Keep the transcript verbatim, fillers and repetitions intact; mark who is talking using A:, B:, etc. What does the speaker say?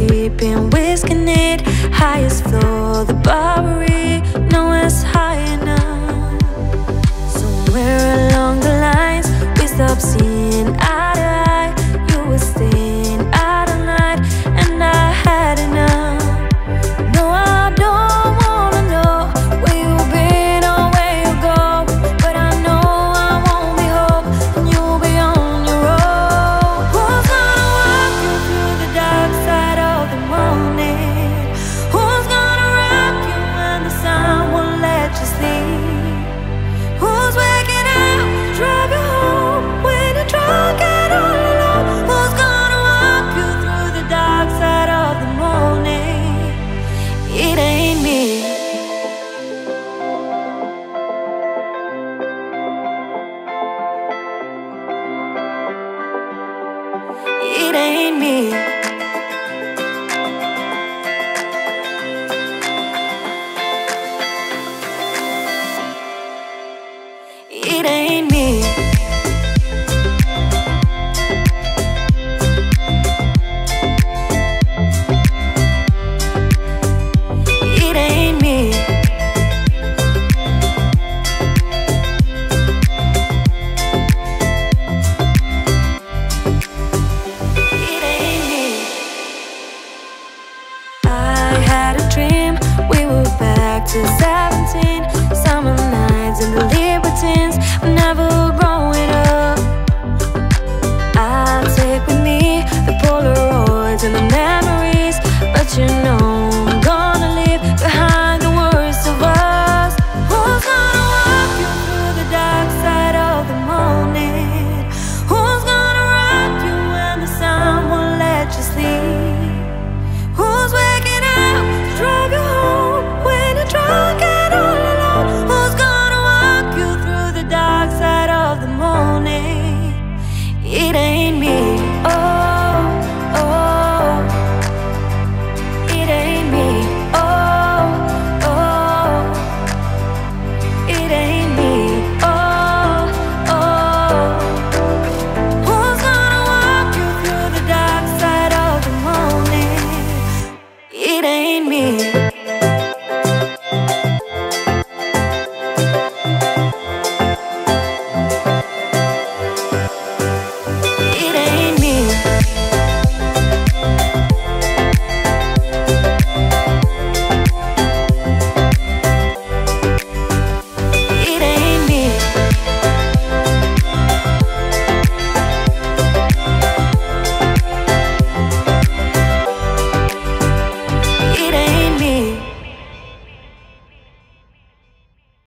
A: deep in whisking it. Highest floor, the Bowery, no one's high enough. Somewhere along the lines, we stopped seeing eye to eye. You were staying out all night, and I had enough. No, I don't wanna know where you've been or where you go, but I know I won't be home, and you'll be on your own. Who's gonna walk you through the dark side of the morning? Who's gonna rock you when the sun won't let you sleep? Who's waking up, drive you home when you're drunk and all alone? Who's gonna walk you through the dark side of the morning? It ain't me. It ain't me. It ain't me. It ain't me. It ain't me. I had a dream, we were back to